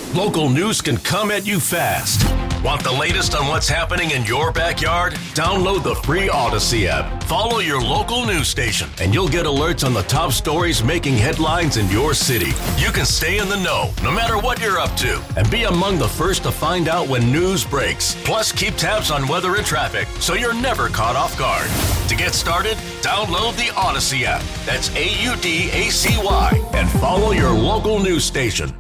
Local news can come at you fast. Want the latest on what's happening in your backyard? Download the free Odyssey app. Follow your local news station, and you'll get alerts on the top stories making headlines in your city. You can stay in the know, no matter what you're up to, and be among the first to find out when news breaks. Plus, keep tabs on weather and traffic, so you're never caught off guard. To get started, download the Odyssey app. That's AUDACY, and follow your local news station.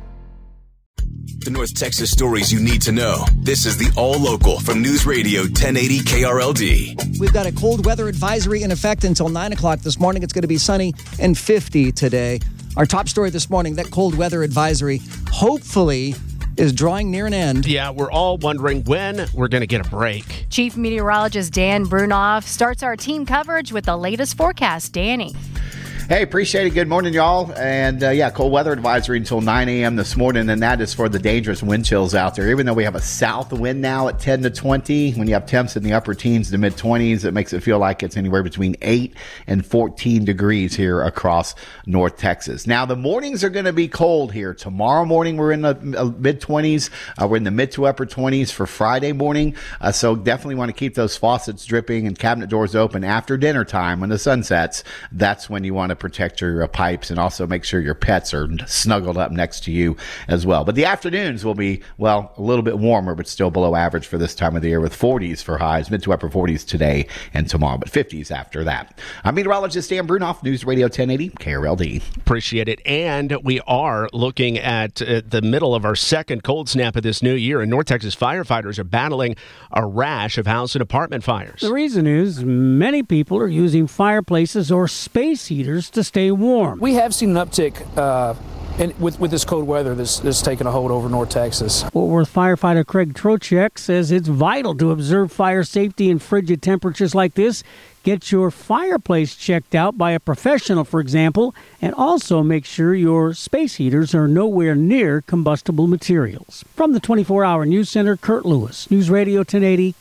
The North Texas stories you need to know. This is the All Local from News Radio 1080 KRLD. We've got a cold weather advisory in effect until 9 o'clock this morning. It's going to be sunny and 50 today. Our top story this morning, that cold weather advisory, hopefully is drawing near an end. Yeah, we're all wondering when we're going to get a break. Chief Meteorologist Dan Brunoff starts our team coverage with the latest forecast. Danny. Hey, appreciate it. Good morning, y'all. And cold weather advisory until 9 a.m. this morning, and that is for the dangerous wind chills out there. Even though we have a south wind now at 10 to 20, when you have temps in the upper teens to mid-20s, it makes it feel like it's anywhere between 8 and 14 degrees here across North Texas. Now, the mornings are going to be cold here. Tomorrow morning, we're in the mid-20s. We're in the mid to upper 20s for Friday morning. So definitely want to keep those faucets dripping and cabinet doors open after dinner time when the sun sets. That's when you want to protect your pipes and also make sure your pets are snuggled up next to you as well. But the afternoons will be, well, a little bit warmer, but still below average for this time of the year with 40s for highs, mid to upper 40s today and tomorrow, but 50s after that. I'm meteorologist Dan Brunoff, News Radio 1080 KRLD. Appreciate it. And we are looking at the middle of our second cold snap of this new year, and North Texas firefighters are battling a rash of house and apartment fires. The reason is many people are using fireplaces or space heaters to stay warm. We have seen an uptick with this cold weather that's taken a hold over North Texas. Fort Worth firefighter Craig Trocheck says it's vital to observe fire safety in frigid temperatures like this. Get your fireplace checked out by a professional, for example, and also make sure your space heaters are nowhere near combustible materials. From the 24-hour News Center, Kurt Lewis, News Radio 1080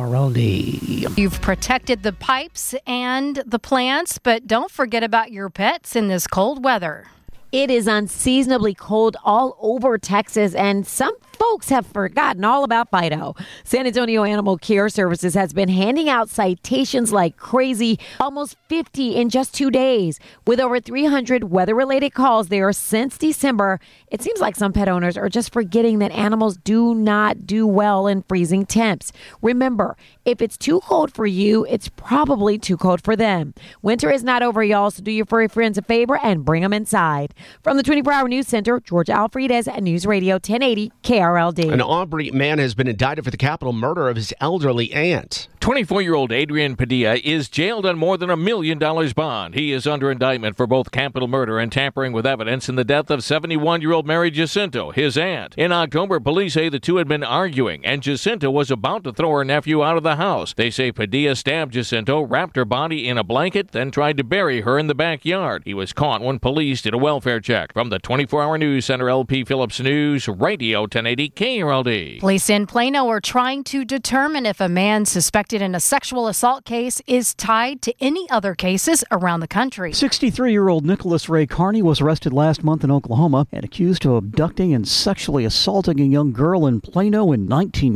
KRLD. You've protected the pipes and the plants, but don't forget about your pets in this cold weather. It is unseasonably cold all over Texas, and some folks have forgotten all about Fido. San Antonio Animal Care Services has been handing out citations like crazy, almost 50 in just 2 days. With over 300 weather-related calls there since December, it seems like some pet owners are just forgetting that animals do not do well in freezing temps. Remember, if it's too cold for you, it's probably too cold for them. Winter is not over, y'all, so do your furry friends a favor and bring them inside. From the 24-hour News Center, George Alfredes at News Radio 1080 KRLD. An Aubrey man has been indicted for the capital murder of his elderly aunt. 24-year-old Adrian Padilla is jailed on more than $1 million bond. He is under indictment for both capital murder and tampering with evidence in the death of 71-year-old Mary Jacinto, his aunt. In October, police say the two had been arguing, and Jacinto was about to throw her nephew out of the house. They say Padilla stabbed Jacinto, wrapped her body in a blanket, then tried to bury her in the backyard. He was caught when police did a welfare check. From the 24-hour News Center, LP Phillips News, Radio 1080 KRLD. Police in Plano are trying to determine if a man suspected in a sexual assault case is tied to any other cases around the country. 63-year-old Nicholas Ray Carney was arrested last month in Oklahoma and accused of abducting and sexually assaulting a young girl in Plano in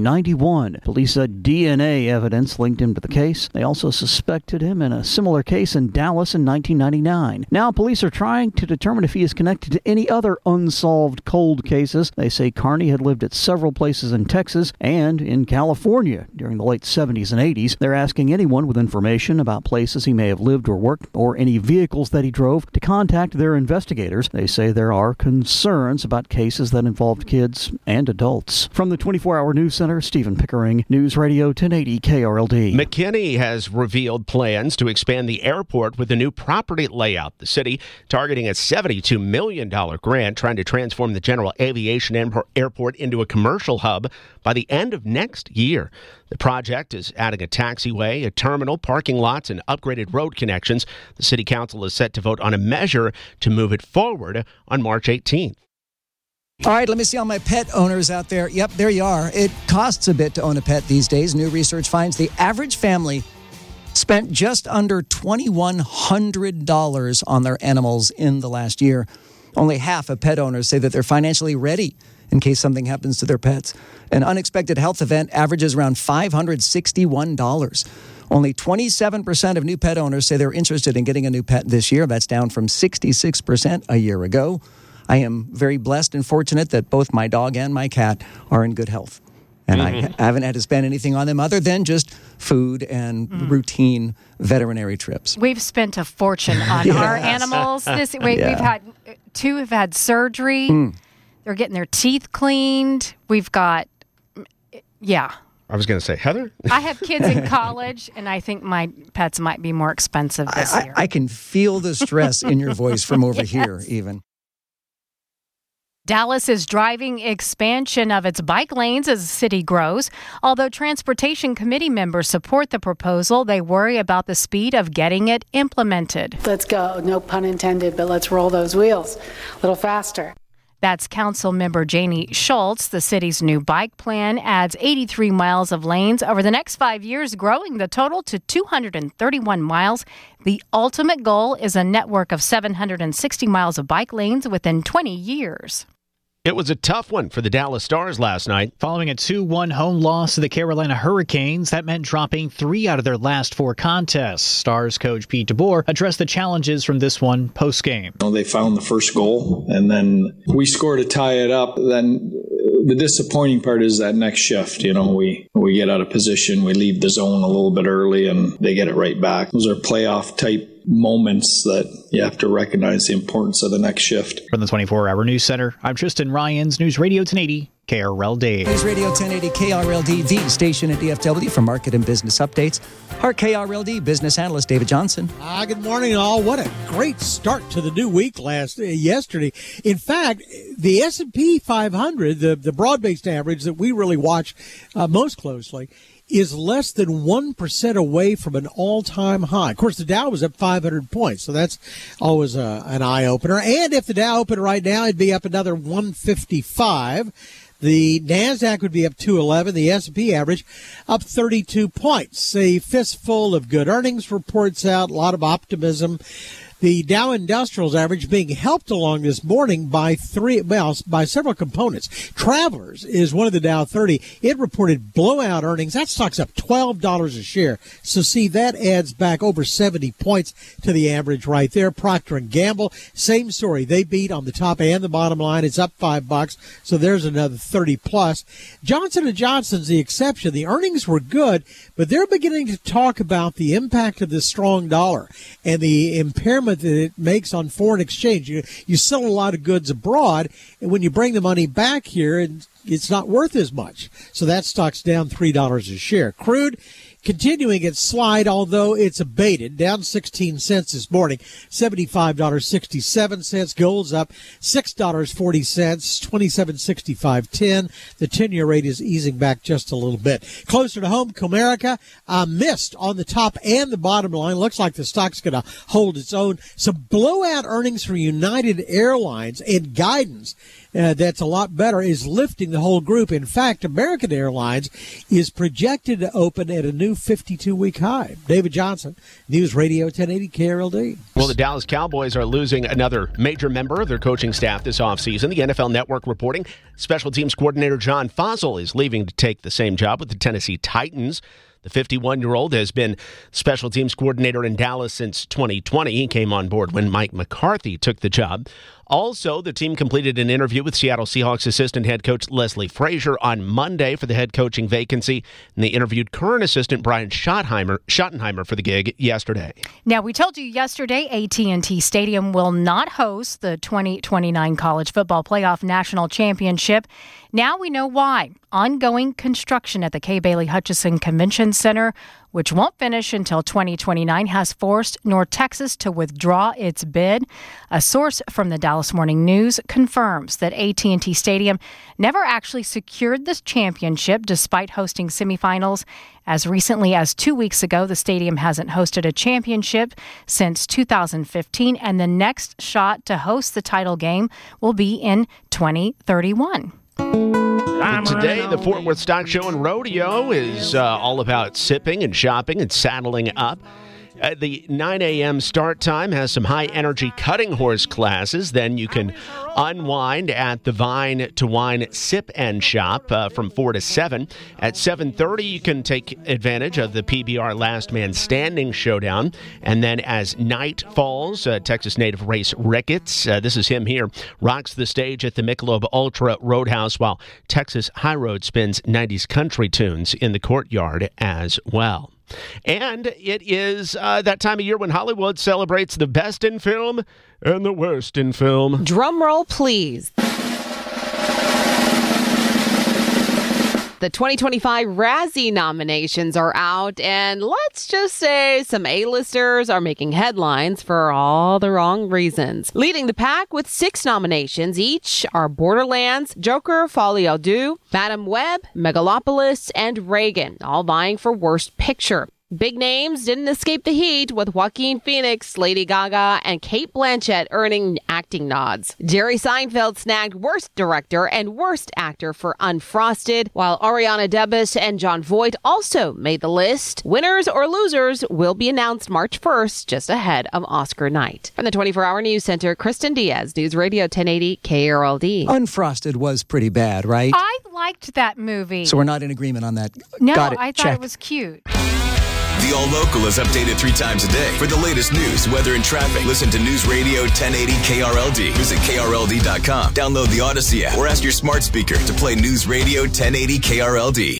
1991. Police said DNA evidence linked him to the case. They also suspected him in a similar case in Dallas in 1999. Now police are trying to determine if he is connected to any other unsolved cold cases. They say Carney had lived at several places in Texas and in California during the late 70s and 80s. They're asking anyone with information about places he may have lived or worked or any vehicles that he drove to contact their investigators. They say there are concerns about cases that involved kids and adults. From the 24-hour News Center, Stephen Pickering, News Radio 1080 KRLD. McKinney has revealed plans to expand the airport with a new property layout. The city targeting a $72 million grant trying to transform the General Aviation Airport into a commercial hub by the end of next year. The project is adding a taxiway, a terminal, parking lots, and upgraded road connections. The city council is set to vote on a measure to move it forward on March 18th. All right, let me see all my pet owners out there. Yep, there you are. It costs a bit to own a pet these days. New research finds the average family spent just under $2,100 on their animals in the last year. Only half of pet owners say that they're financially ready in case something happens to their pets. An unexpected health event averages around $561. Only 27% of new pet owners say they're interested in getting a new pet this year. That's down from 66% a year ago. I am very blessed and fortunate that both my dog and my cat are in good health. And I haven't had to spend anything on them other than just food and routine veterinary trips. We've spent a fortune on our animals. We've had 2 have had surgery. They're getting their teeth cleaned. We've got, I was going to say, Heather? I have kids in college, and I think my pets might be more expensive this year. I can feel the stress in your voice from over here, even. Dallas is driving expansion of its bike lanes as the city grows. Although Transportation Committee members support the proposal, they worry about the speed of getting it implemented. Let's go, no pun intended, but let's roll those wheels a little faster. That's Council Member Janie Schultz. The city's new bike plan adds 83 miles of lanes over the next 5 years, growing the total to 231 miles. The ultimate goal is a network of 760 miles of bike lanes within 20 years. It was a tough one for the Dallas Stars last night. Following a 2-1 home loss to the Carolina Hurricanes, that meant dropping 3 out of their last 4 contests. Stars coach Pete DeBoer addressed the challenges from this one post-game. They found the first goal, and then we scored to tie it up. Then the disappointing part is that next shift. We get out of position, we leave the zone a little bit early, and they get it right back. Those are playoff-type moments that you have to recognize the importance of the next shift. From the 24-Hour News Center, I'm Tristan Ryans, News Radio 1080, KRLD. News Radio 1080 KRLD, the station at DFW for market and business updates. Our KRLD business analyst, David Johnson. Good morning, all. What a great start to the new week yesterday. In fact, the S&P 500, the broad-based average that we really watch most closely, is less than 1% away from an all-time high. Of course, the Dow was up 500 points, so that's always an eye-opener. And if the Dow opened right now, it'd be up another 155. The NASDAQ would be up 211. The S&P average up 32 points. A fistful of good earnings reports out, a lot of optimism. The Dow Industrials average being helped along this morning by several components. Travelers is one of the Dow 30. It reported blowout earnings. That stock's up $12 a share. So see, that adds back over 70 points to the average right there. Procter & Gamble, same story. They beat on the top and the bottom line. It's up $5. So there's another 30 plus. Johnson & Johnson's the exception. The earnings were good, but they're beginning to talk about the impact of the strong dollar and the impairment that it makes on foreign exchange. You sell a lot of goods abroad, and when you bring the money back here, it's not worth as much. So that stock's down $3 a share. Crude continuing its slide, although it's abated, down 16 cents this morning, $75.67. Gold's up $6.40, $27.65.10. The 10-year rate is easing back just a little bit. Closer to home, Comerica missed on the top and the bottom line. Looks like the stock's going to hold its own. Some blowout earnings for United Airlines and guidance that's a lot better is lifting the whole group. In fact, American Airlines is projected to open at a new 52-week high. David Johnson, News Radio 1080 KRLD. Well, the Dallas Cowboys are losing another major member of their coaching staff this offseason. The NFL Network reporting special teams coordinator John Fossil is leaving to take the same job with the Tennessee Titans. The 51-year-old has been special teams coordinator in Dallas since 2020. He came on board when Mike McCarthy took the job. Also, the team completed an interview with Seattle Seahawks assistant head coach Leslie Frazier on Monday for the head coaching vacancy, and they interviewed current assistant Brian Schottenheimer for the gig yesterday. Now, we told you yesterday AT&T Stadium will not host the 2029 College Football Playoff National Championship. Now we know why. Ongoing construction at the Kay Bailey Hutchison Convention Center, which won't finish until 2029, has forced North Texas to withdraw its bid. A source from the Dallas Morning News confirms that AT&T Stadium never actually secured this championship despite hosting semifinals. As recently as 2 weeks ago, the stadium hasn't hosted a championship since 2015, and the next shot to host the title game will be in 2031. Today, the Fort Worth Stock Show and Rodeo is all about sipping and shopping and saddling up. The 9 a.m. start time has some high-energy cutting horse classes. Then you can unwind at the Vine to Wine Sip and Shop from 4 to 7. At 7:30, you can take advantage of the PBR Last Man Standing Showdown. And then as night falls, Texas native Race Ricketts, this is him here, rocks the stage at the Michelob Ultra Roadhouse, while Texas High Road spins 90s country tunes in the courtyard as well. And it is that time of year when Hollywood celebrates the best in film and the worst in film. Drum roll, please. The 2025 Razzie nominations are out, and let's just say some A-listers are making headlines for all the wrong reasons. Leading the pack with 6 nominations each are Borderlands, Joker, Folie à Deux, Madame Web, Megalopolis, and Reagan, all vying for Worst Picture. Big names didn't escape the heat, with Joaquin Phoenix, Lady Gaga, and Cate Blanchett earning acting nods. Jerry Seinfeld snagged Worst Director and Worst Actor for Unfrosted, while Ariana DeBose and Jon Voight also made the list. Winners or losers will be announced March 1st, just ahead of Oscar night. From the 24-Hour News Center, Kristen Diaz, News Radio 1080 KRLD. Unfrosted was pretty bad, right? I liked that movie. So we're not in agreement on that. No, Got it. I thought Check. it was cute. The All Local is updated 3 times a day. For the latest news, weather, and traffic, listen to News Radio 1080 KRLD. Visit KRLD.com. Download the Odyssey app or ask your smart speaker to play News Radio 1080 KRLD.